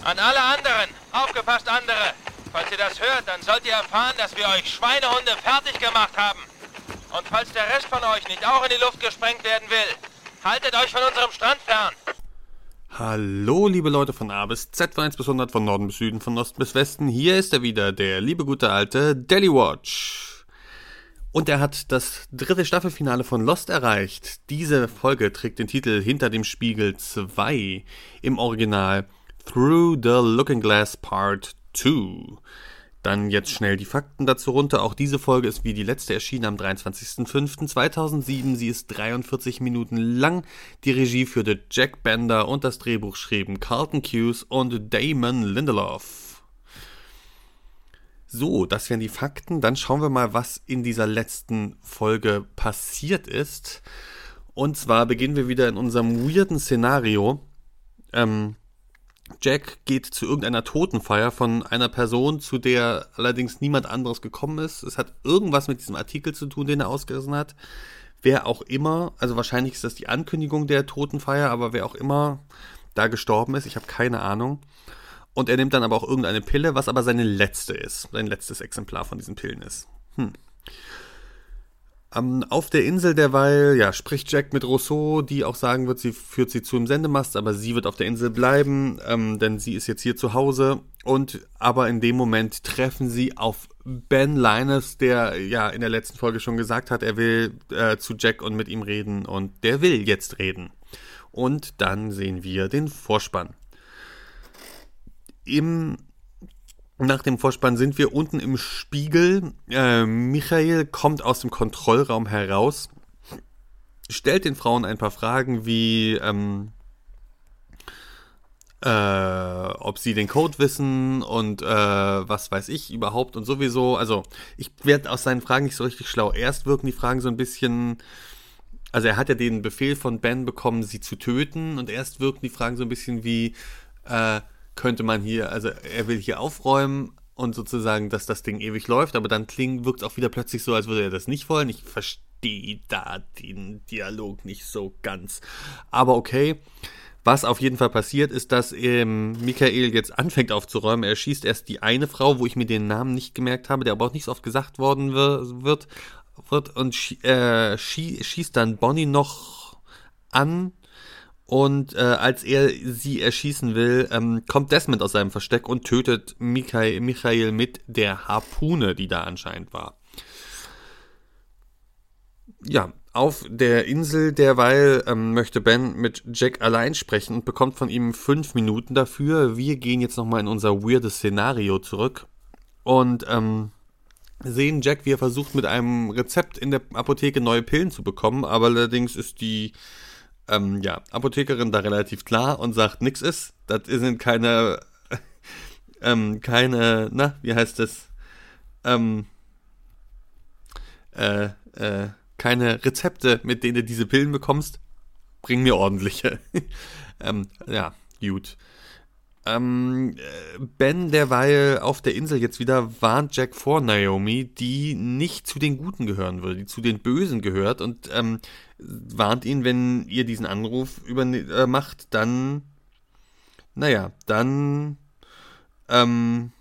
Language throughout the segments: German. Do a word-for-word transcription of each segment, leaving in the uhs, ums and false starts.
An alle anderen, aufgepasst andere. Falls ihr das hört, dann sollt ihr erfahren, dass wir euch Schweinehunde fertig gemacht haben. Und falls der Rest von euch nicht auch in die Luft gesprengt werden will, haltet euch von unserem Strand fern. Hallo liebe Leute von A bis Z, von eins bis hundert, von Norden bis Süden, von Osten bis Westen. Hier ist er wieder, der liebe gute alte Daily Watch. Und er hat das dritte Staffelfinale von Lost erreicht. Diese Folge trägt den Titel Hinter dem Spiegel zwei, im Original Through the Looking Glass Part zwei. Dann jetzt schnell die Fakten dazu runter. Auch diese Folge ist wie die letzte erschienen am dreiundzwanzigsten fünften zweitausendsieben. Sie ist dreiundvierzig Minuten lang. Die Regie führte Jack Bender und das Drehbuch schrieben Carlton Cuse und Damon Lindelof. So, das wären die Fakten. Dann schauen wir mal, was in dieser letzten Folge passiert ist. Und zwar beginnen wir wieder in unserem weirden Szenario. Ähm... Jack geht zu irgendeiner Totenfeier von einer Person, zu der allerdings niemand anderes gekommen ist. Es hat irgendwas mit diesem Artikel zu tun, den er ausgerissen hat. Wer auch immer, also wahrscheinlich ist das die Ankündigung der Totenfeier, aber wer auch immer da gestorben ist, ich habe keine Ahnung. Und er nimmt dann aber auch irgendeine Pille, was aber seine letzte ist, sein letztes Exemplar von diesen Pillen ist. Hm. Um, auf der Insel derweil, ja, spricht Jack mit Rousseau, die auch sagen wird, sie führt sie zu im Sendemast, aber sie wird auf der Insel bleiben, ähm, denn sie ist jetzt hier zu Hause. Und aber in dem Moment treffen sie auf Ben Linus, der ja in der letzten Folge schon gesagt hat, er will äh, zu Jack und mit ihm reden, und der will jetzt reden. Und dann sehen wir den Vorspann. Im Nach dem Vorspann sind wir unten im Spiegel. Äh, Michael kommt aus dem Kontrollraum heraus, stellt den Frauen ein paar Fragen wie, ähm, äh, ob sie den Code wissen und äh, was weiß ich überhaupt und sowieso. Also ich werde aus seinen Fragen nicht so richtig schlau. Erst wirken die Fragen so ein bisschen, also er hat ja den Befehl von Ben bekommen, sie zu töten, und erst wirken die Fragen so ein bisschen wie, äh, könnte man hier, also er will hier aufräumen und sozusagen, dass das Ding ewig läuft, aber dann klingt, wirkt es auch wieder plötzlich so, als würde er das nicht wollen. Ich verstehe da den Dialog nicht so ganz. Aber okay, was auf jeden Fall passiert, ist, dass ähm, Michael jetzt anfängt aufzuräumen. Er schießt erst die eine Frau, wo ich mir den Namen nicht gemerkt habe, der aber auch nicht so oft gesagt worden wird, wird und schie- äh, schie- schießt dann Bonnie noch an. Und äh, als er sie erschießen will, ähm, kommt Desmond aus seinem Versteck und tötet Michael, Michael mit der Harpune, die da anscheinend war. Ja, auf der Insel derweil ähm, möchte Ben mit Jack allein sprechen und bekommt von ihm fünf Minuten dafür. Wir gehen jetzt nochmal in unser weirdes Szenario zurück und ähm, sehen Jack, wie er versucht, mit einem Rezept in der Apotheke neue Pillen zu bekommen, aber allerdings ist die Ähm, ja, Apothekerin da relativ klar und sagt, nix ist. Das sind keine, ähm, keine, na, wie heißt das? Ähm, äh, äh, keine Rezepte, mit denen du diese Pillen bekommst. Bring mir ordentliche. ähm, ja, gut. Ähm, Ben derweil auf der Insel jetzt wieder warnt Jack vor Naomi, die nicht zu den Guten gehören würde, die zu den Bösen gehört, und ähm, warnt ihn, wenn ihr diesen Anruf über, äh, macht, dann, naja, dann, ähm,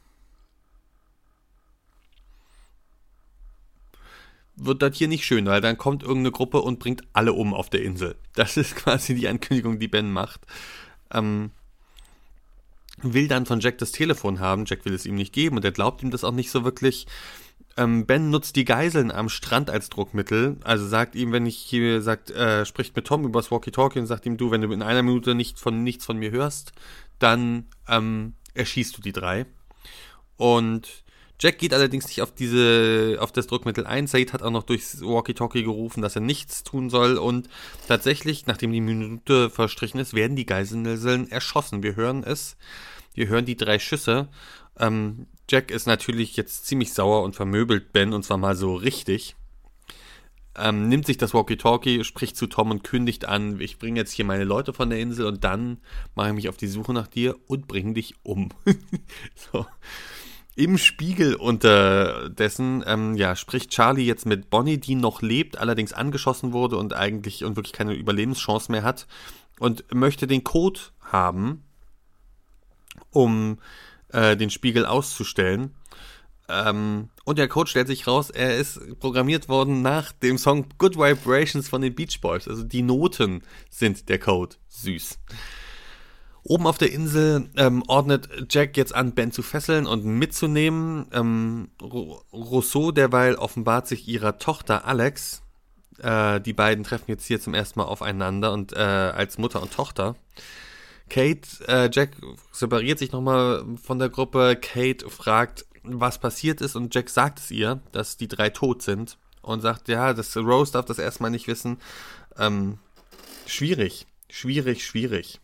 wird das hier nicht schön, weil dann kommt irgendeine Gruppe und bringt alle um auf der Insel. Das ist quasi die Ankündigung, die Ben macht. Ähm, will dann von Jack das Telefon haben. Jack will es ihm nicht geben und er glaubt ihm das auch nicht so wirklich. Ähm, Ben nutzt die Geiseln am Strand als Druckmittel. Also sagt ihm, wenn ich hier sagt, äh, spricht mit Tom übers Walkie-Talkie und sagt ihm, du, wenn du in einer Minute nicht von nichts von mir hörst, dann ähm, erschießt du die drei. Und Jack geht allerdings nicht auf diese, auf das Druckmittel ein. Said hat auch noch durchs Walkie-Talkie gerufen, dass er nichts tun soll. Und tatsächlich, nachdem die Minute verstrichen ist, werden die Geiseln erschossen. Wir hören es. Wir hören die drei Schüsse. Ähm, Jack ist natürlich jetzt ziemlich sauer und vermöbelt Ben, und zwar mal so richtig. Ähm, nimmt sich das Walkie-Talkie, spricht zu Tom und kündigt an, ich bringe jetzt hier meine Leute von der Insel und dann mache ich mich auf die Suche nach dir und bringe dich um. So. Im Spiegel unterdessen, ähm, ja, spricht Charlie jetzt mit Bonnie, die noch lebt, allerdings angeschossen wurde und eigentlich und wirklich keine Überlebenschance mehr hat und möchte den Code haben. um äh, den Spiegel auszustellen. Ähm, und der Code stellt sich raus, er ist programmiert worden nach dem Song Good Vibrations von den Beach Boys. Also die Noten sind der Code. Süß. Oben auf der Insel ähm, ordnet Jack jetzt an, Ben zu fesseln und mitzunehmen. Ähm, Rousseau derweil offenbart sich ihrer Tochter Alex. Äh, die beiden treffen jetzt hier zum ersten Mal aufeinander und äh, als Mutter und Tochter. Kate, äh, Jack separiert sich nochmal von der Gruppe. Kate fragt, was passiert ist, und Jack sagt es ihr, dass die drei tot sind, und sagt, ja, das Rose darf das erstmal nicht wissen. Ähm, schwierig, schwierig, schwierig.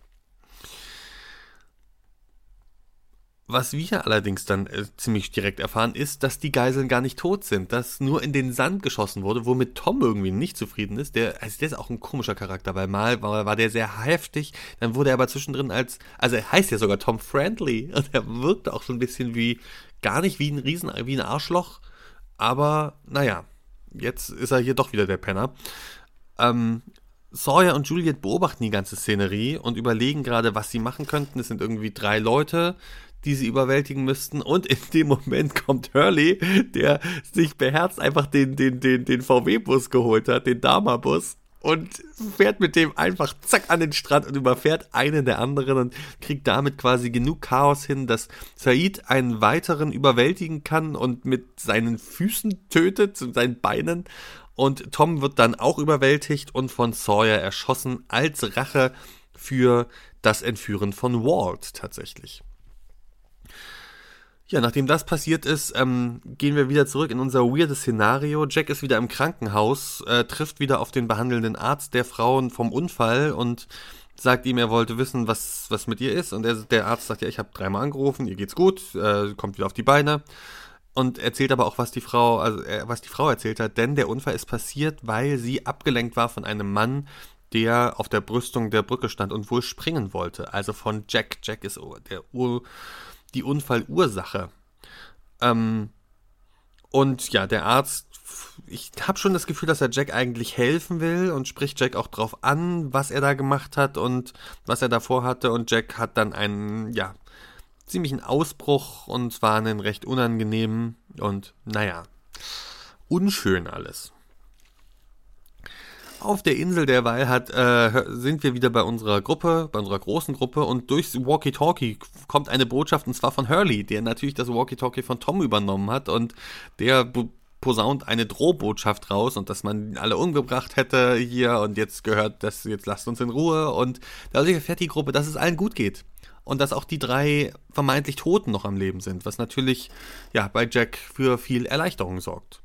Was wir allerdings dann äh, ziemlich direkt erfahren, ist, dass die Geiseln gar nicht tot sind, dass nur in den Sand geschossen wurde, womit Tom irgendwie nicht zufrieden ist. Der, also der ist auch ein komischer Charakter, weil mal war, war der sehr heftig, dann wurde er aber zwischendrin als, also er heißt ja sogar Tom Friendly, und er wirkte auch so ein bisschen wie, gar nicht wie ein Riesen, wie ein Arschloch, aber naja, jetzt ist er hier doch wieder der Penner. Ähm, Sawyer und Juliet beobachten die ganze Szenerie und überlegen gerade, was sie machen könnten. Es sind irgendwie drei Leute, die sie überwältigen müssten, und in dem Moment kommt Hurley, der sich beherzt einfach den, den, den, den V W-Bus geholt hat, den Dama-Bus, und fährt mit dem einfach zack an den Strand und überfährt einen der anderen und kriegt damit quasi genug Chaos hin, dass Said einen weiteren überwältigen kann und mit seinen Füßen tötet, mit seinen Beinen, und Tom wird dann auch überwältigt und von Sawyer erschossen als Rache für das Entführen von Walt tatsächlich. Ja, nachdem das passiert ist, ähm, gehen wir wieder zurück in unser weirdes Szenario. Jack ist wieder im Krankenhaus, äh, trifft wieder auf den behandelnden Arzt der Frauen vom Unfall und sagt ihm, er wollte wissen, was, was mit ihr ist. Und er, der Arzt sagt, ja, ich habe dreimal angerufen, ihr geht's gut, äh, kommt wieder auf die Beine. Und erzählt aber auch, was die Frau, also äh, was die Frau erzählt hat, denn der Unfall ist passiert, weil sie abgelenkt war von einem Mann, der auf der Brüstung der Brücke stand und wohl springen wollte. Also von Jack. Jack ist der Ur... die Unfallursache. Ähm, und ja, der Arzt, ich habe schon das Gefühl, dass er Jack eigentlich helfen will und spricht Jack auch drauf an, was er da gemacht hat und was er davor hatte. Und Jack hat dann einen, ja, ziemlichen Ausbruch, und zwar einen recht unangenehmen und, naja, unschön alles. Auf der Insel derweil hat, äh, sind wir wieder bei unserer Gruppe, bei unserer großen Gruppe, und durchs Walkie-Talkie kommt eine Botschaft, und zwar von Hurley, der natürlich das Walkie-Talkie von Tom übernommen hat, und der b- posaunt eine Drohbotschaft raus, und dass man alle umgebracht hätte hier, und jetzt gehört das, jetzt lasst uns in Ruhe, und dadurch erfährt die Gruppe, dass es allen gut geht. Und dass auch die drei vermeintlich Toten noch am Leben sind, was natürlich, ja, bei Jack für viel Erleichterung sorgt.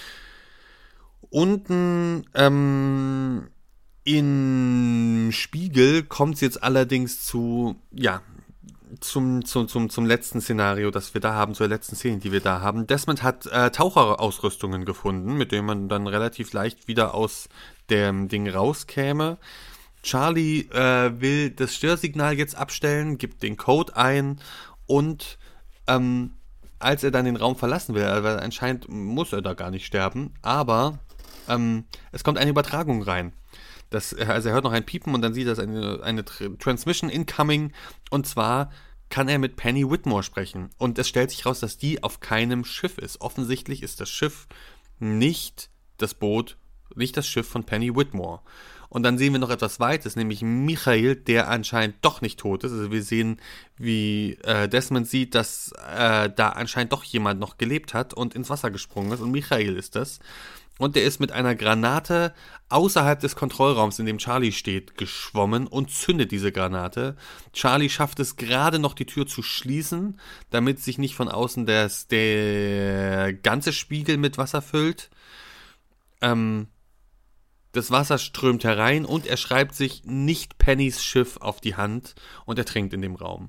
Unten ähm, im Spiegel kommt es jetzt allerdings zu, ja, zum, zum, zum, zum letzten Szenario, das wir da haben, zur letzten Szene, die wir da haben. Desmond hat äh, Taucherausrüstungen gefunden, mit denen man dann relativ leicht wieder aus dem Ding rauskäme. Charlie äh, will das Störsignal jetzt abstellen, gibt den Code ein, und ähm, als er dann den Raum verlassen will, weil anscheinend muss er da gar nicht sterben, aber ähm, es kommt eine Übertragung rein. Das, also er hört noch ein Piepen, und dann sieht er eine, eine Transmission incoming, und zwar kann er mit Penny Whitmore sprechen. Und es stellt sich raus, dass die auf keinem Schiff ist. Offensichtlich ist das Schiff nicht das Boot, nicht das Schiff von Penny Whitmore. Und dann sehen wir noch etwas Weites, nämlich Michael, der anscheinend doch nicht tot ist. Also wir sehen, wie äh, Desmond sieht, dass äh, da anscheinend doch jemand noch gelebt hat und ins Wasser gesprungen ist. Und Michael ist das. Und der ist mit einer Granate außerhalb des Kontrollraums, in dem Charlie steht, geschwommen und zündet diese Granate. Charlie schafft es gerade noch, die Tür zu schließen, damit sich nicht von außen das, der ganze Spiegel mit Wasser füllt. Ähm... Das Wasser strömt herein, und er schreibt sich nicht Pennys Schiff auf die Hand und ertrinkt in dem Raum.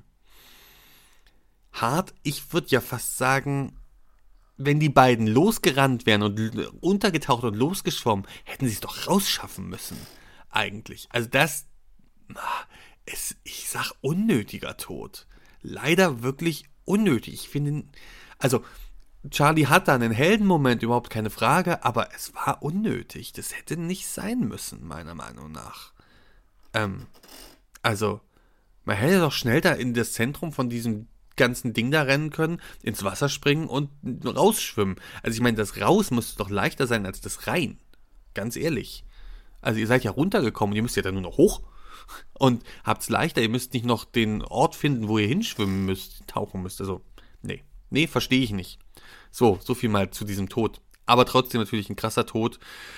Hart, ich würde ja fast sagen, wenn die beiden losgerannt wären und untergetaucht und losgeschwommen, hätten sie es doch rausschaffen müssen, eigentlich. Also das ist, ich sag, unnötiger Tod. Leider wirklich unnötig. Ich finde, also Charlie hat da einen Heldenmoment, überhaupt keine Frage, aber es war unnötig. Das hätte nicht sein müssen, meiner Meinung nach. Ähm, also, Man hätte doch schnell da in das Zentrum von diesem ganzen Ding da rennen können, ins Wasser springen und rausschwimmen. Also ich meine, das raus müsste doch leichter sein als das rein. Ganz ehrlich. Also ihr seid ja runtergekommen, ihr müsst ja dann nur noch hoch und habt's leichter. Ihr müsst nicht noch den Ort finden, wo ihr hinschwimmen müsst, tauchen müsst. Also, nee. Nee, verstehe ich nicht. So, so viel mal zu diesem Tod. Aber trotzdem natürlich ein krasser Tod.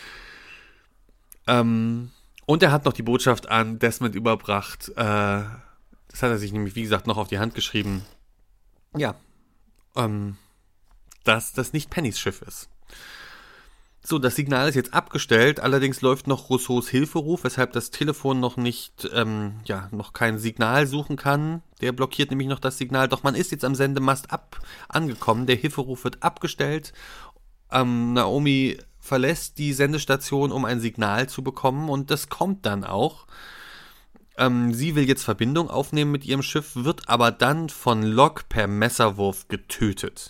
Ähm, und er hat noch die Botschaft an Desmond überbracht. Äh, das hat er sich nämlich, wie gesagt, noch auf die Hand geschrieben. Ja, ähm, dass das nicht Pennys Schiff ist. So, das Signal ist jetzt abgestellt, allerdings läuft noch Rousseaus Hilferuf, weshalb das Telefon noch nicht, ähm, ja, noch kein Signal suchen kann. Der blockiert nämlich noch das Signal, doch man ist jetzt am Sendemast ab angekommen, der Hilferuf wird abgestellt. Ähm, Naomi verlässt die Sendestation, um ein Signal zu bekommen und das kommt dann auch. Ähm, sie will jetzt Verbindung aufnehmen mit ihrem Schiff, wird aber dann von Locke per Messerwurf getötet.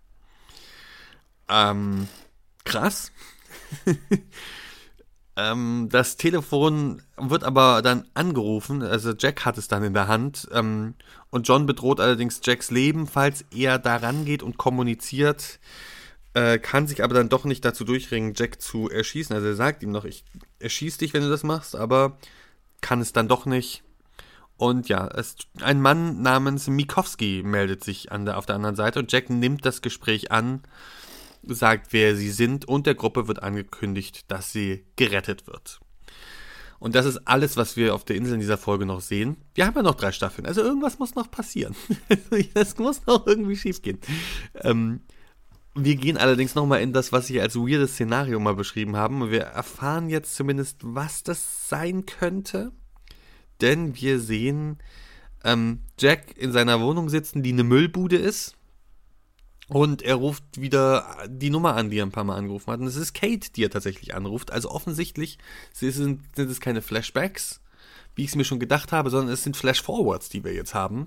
Ähm, krass. ähm, das Telefon wird aber dann angerufen, also Jack hat es dann in der Hand, ähm, und John bedroht allerdings Jacks Leben, falls er da rangeht und kommuniziert, äh, kann sich aber dann doch nicht dazu durchringen, Jack zu erschießen. Also er sagt ihm noch, ich erschieß dich, wenn du das machst, aber kann es dann doch nicht. Und ja, es, ein Mann namens Mikowski meldet sich an der, auf der anderen Seite und Jack nimmt das Gespräch an, sagt, wer sie sind und der Gruppe wird angekündigt, dass sie gerettet wird. Und das ist alles, was wir auf der Insel in dieser Folge noch sehen. Wir haben ja noch drei Staffeln, also irgendwas muss noch passieren. Das muss noch irgendwie schief gehen. Ähm, wir gehen allerdings nochmal in das, was ich als weirdes Szenario mal beschrieben habe. Wir erfahren jetzt zumindest, was das sein könnte. Denn wir sehen ähm, Jack in seiner Wohnung sitzen, die eine Müllbude ist. Und er ruft wieder die Nummer an, die er ein paar Mal angerufen hat. Und es ist Kate, die er tatsächlich anruft. Also offensichtlich sind, sind es keine Flashbacks, wie ich es mir schon gedacht habe, sondern es sind Flashforwards, die wir jetzt haben.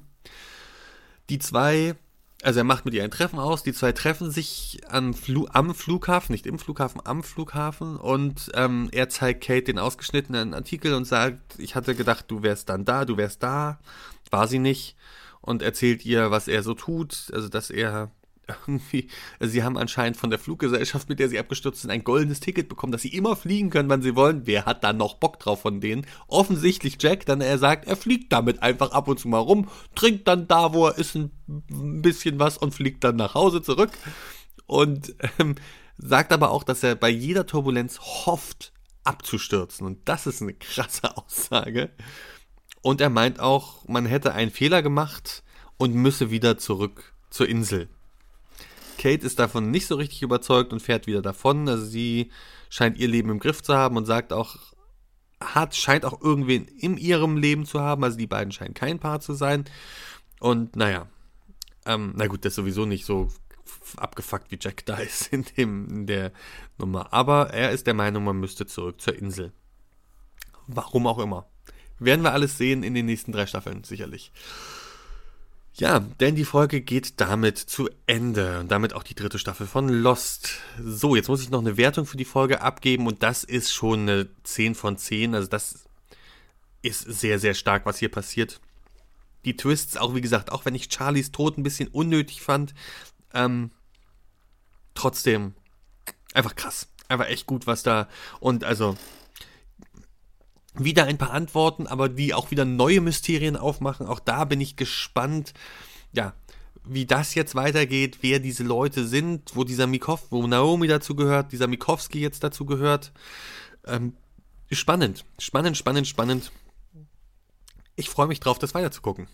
Die zwei... Also er macht mit ihr ein Treffen aus, die zwei treffen sich am, Flu- am Flughafen, nicht im Flughafen, am Flughafen und ähm, er zeigt Kate den ausgeschnittenen Artikel und sagt, ich hatte gedacht, du wärst dann da, du wärst da, war sie nicht und erzählt ihr, was er so tut, also dass er irgendwie, also sie haben anscheinend von der Fluggesellschaft, mit der sie abgestürzt sind, ein goldenes Ticket bekommen, dass sie immer fliegen können, wann sie wollen. Wer hat da noch Bock drauf von denen? Offensichtlich Jack, dann er sagt, er fliegt damit einfach ab und zu mal rum, trinkt dann da, wo er ist, ein bisschen was und fliegt dann nach Hause zurück. Und ähm, sagt aber auch, dass er bei jeder Turbulenz hofft, abzustürzen. Und das ist eine krasse Aussage. Und er meint auch, man hätte einen Fehler gemacht und müsse wieder zurück zur Insel. Kate ist davon nicht so richtig überzeugt und fährt wieder davon. Also sie scheint ihr Leben im Griff zu haben und sagt auch, hat, scheint auch irgendwen in ihrem Leben zu haben. Also die beiden scheinen kein Paar zu sein. Und naja, ähm, na gut, das ist sowieso nicht so abgefuckt wie Jack da ist in, dem, in der Nummer. Aber er ist der Meinung, man müsste zurück zur Insel. Warum auch immer. Werden wir alles sehen in den nächsten drei Staffeln, sicherlich. Ja, denn die Folge geht damit zu Ende und damit auch die dritte Staffel von Lost. So, jetzt muss ich noch eine Wertung für die Folge abgeben und das ist schon eine zehn von zehn. Also das ist sehr, sehr stark, was hier passiert. Die Twists, auch wie gesagt, auch wenn ich Charlies Tod ein bisschen unnötig fand, ähm, trotzdem einfach krass. Einfach echt gut, was da und also... Wieder ein paar Antworten, aber die auch wieder neue Mysterien aufmachen. Auch da bin ich gespannt, ja, wie das jetzt weitergeht, wer diese Leute sind, wo dieser Mikov, wo Naomi dazu gehört, dieser Mikowski jetzt dazu gehört. Ähm, spannend, spannend, spannend, spannend. Ich freue mich drauf, das weiterzugucken.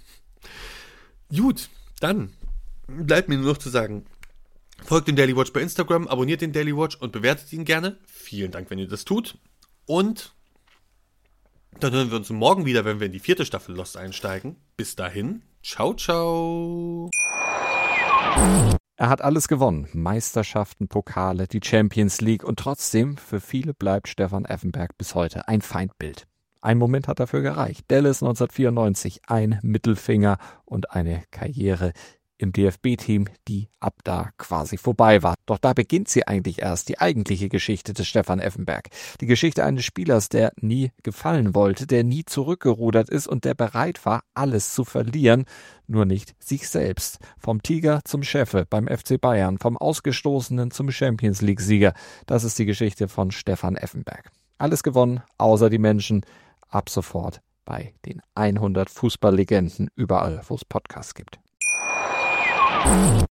Gut, dann bleibt mir nur noch zu sagen, folgt dem Daily Watch bei Instagram, abonniert den Daily Watch und bewertet ihn gerne. Vielen Dank, wenn ihr das tut. Und dann hören wir uns morgen wieder, wenn wir in die vierte Staffel Lost einsteigen. Bis dahin, ciao, ciao. Er hat alles gewonnen. Meisterschaften, Pokale, die Champions League und trotzdem, für viele bleibt Stefan Effenberg bis heute ein Feindbild. Ein Moment hat dafür gereicht. Dallas neunzehnhundertvierundneunzig, ein Mittelfinger und eine Karriere im D F B-Team, die ab da quasi vorbei war. Doch da beginnt sie eigentlich erst, die eigentliche Geschichte des Stefan Effenberg. Die Geschichte eines Spielers, der nie gefallen wollte, der nie zurückgerudert ist und der bereit war, alles zu verlieren, nur nicht sich selbst. Vom Tiger zum Chefe beim F C Bayern, vom Ausgestoßenen zum Champions-League-Sieger. Das ist die Geschichte von Stefan Effenberg. Alles gewonnen, außer die Menschen. Ab sofort bei den hundert Fußballlegenden, überall, wo es Podcasts gibt.